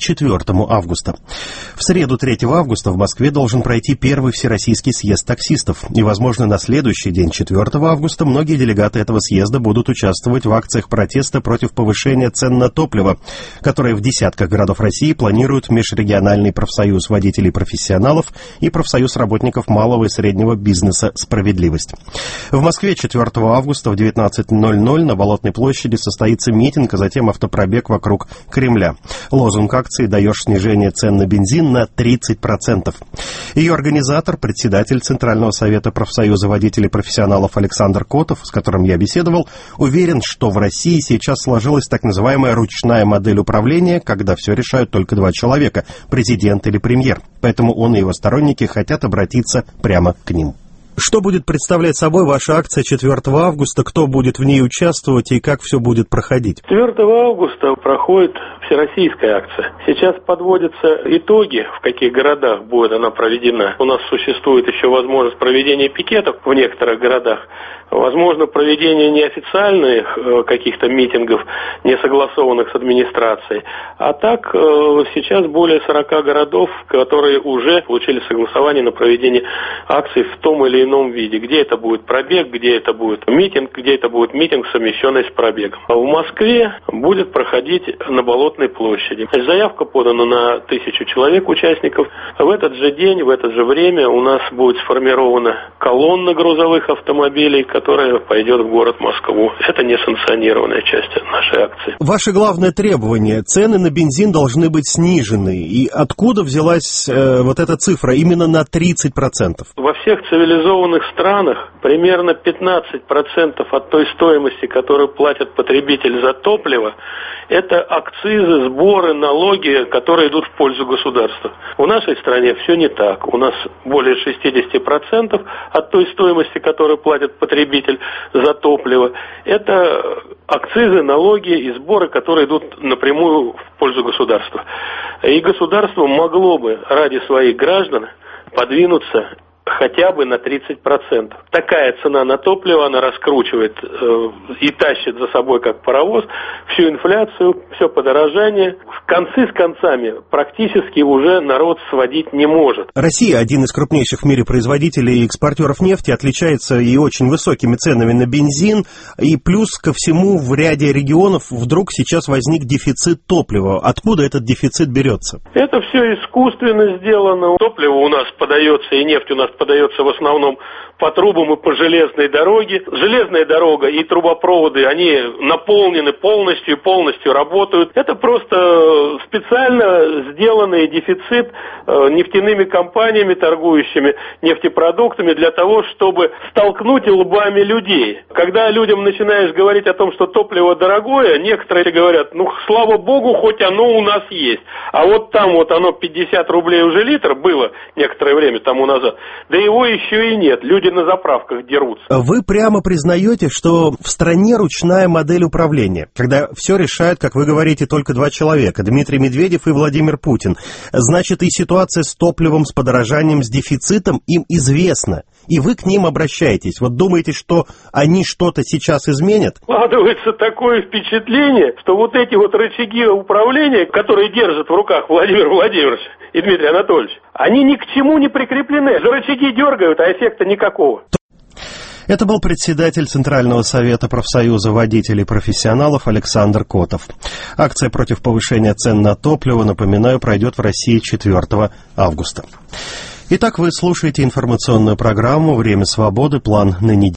4 августа. В среду 3 августа в Москве должен пройти первый Всероссийский съезд таксистов. И, возможно, на следующий день, 4 августа, многие делегаты этого съезда будут участвовать в акциях протеста против повышения цен на топливо, которые в десятках городов России планируют Межрегиональный профсоюз водителей-профессионалов и профсоюз работников малого и среднего бизнеса «Справедливость». В Москве 4 августа в 19:00 на Болотной площади состоится митинг, а затем автопробег вокруг Кремля. Лозунг акции «Даешь снижение цен на бензин на 30%. Ее организатор, председатель Центрального совета профсоюза водителей-профессионалов Александр Котов, с которым я беседовал, уверен, что в России сейчас сложилась так называемая ручная модель управления, когда все решают только два человека – президент или премьер. Поэтому он и его сторонники хотят обратиться прямо к ним. Что будет представлять собой ваша акция 4 августа, кто будет в ней участвовать и как все будет проходить? 4 августа проходит всероссийская акция. Сейчас подводятся итоги, в каких городах будет она проведена. У нас существует еще возможность проведения пикетов в некоторых городах. Возможно, проведение неофициальных каких-то митингов, не согласованных с администрацией. А так, сейчас более 40 городов, которые уже получили согласование на проведение акций в том или ином виде. Где это будет пробег, где это будет митинг, совмещенный с пробегом. А в Москве будет проходить на Болотной площади. Заявка подана на 1000 человек, участников. В этот же день, в это же время у нас будет сформирована колонна грузовых автомобилей, которая пойдет в город Москву. Это несанкционированная часть нашей акции. Ваше главное требование – цены на бензин должны быть снижены. И откуда взялась вот эта цифра именно на 30%? Во всех цивилизованных странах примерно 15% от той стоимости, которую платит потребитель за топливо, это акцизы, сборы, налоги, которые идут в пользу государства. В нашей стране все не так. У нас более 60% от той стоимости, которую платит потребитель за топливо, это акцизы, налоги и сборы, которые идут напрямую в пользу государства. И государство могло бы ради своих граждан подвинуться хотя бы на 30%. Такая цена на топливо, она раскручивает и тащит за собой, как паровоз, всю инфляцию, все подорожание. В концы с концами практически уже народ сводить не может. Россия, один из крупнейших в мире производителей и экспортеров нефти, отличается и очень высокими ценами на бензин. И плюс ко всему в ряде регионов вдруг сейчас возник дефицит топлива. Откуда этот дефицит берется? Это все искусственно сделано. Топливо у нас подается, и нефть у нас подается в основном по трубам и по железной дороге. Железная дорога и трубопроводы, они наполнены полностью работают. Это просто специально сделанный дефицит нефтяными компаниями, торгующими нефтепродуктами, для того, чтобы столкнуть лбами людей. Когда людям начинаешь говорить о том, что топливо дорогое, некоторые говорят, слава богу, хоть оно у нас есть. А вот там вот оно 50 рублей уже литр было некоторое время тому назад. Да его еще и нет. Люди на заправках дерутся. Вы прямо признаете, что в стране ручная модель управления, когда все решают, как вы говорите, только два человека, Дмитрий Медведев и Владимир Путин. Значит, и ситуация с топливом, с подорожанием, с дефицитом им известна. И вы к ним обращаетесь. Вот думаете, что они что-то сейчас изменят? Складывается такое впечатление, что вот эти вот рычаги управления, которые держат в руках Владимир Владимирович и Дмитрий Анатольевич, они ни к чему не прикреплены. За рычаги дергают, а эффекта никакого. Это был председатель Центрального совета профсоюза водителей-профессионалов Александр Котов. Акция против повышения цен на топливо, напоминаю, пройдет в России 4 августа. Итак, вы слушаете информационную программу «Время свободы. План на неделю».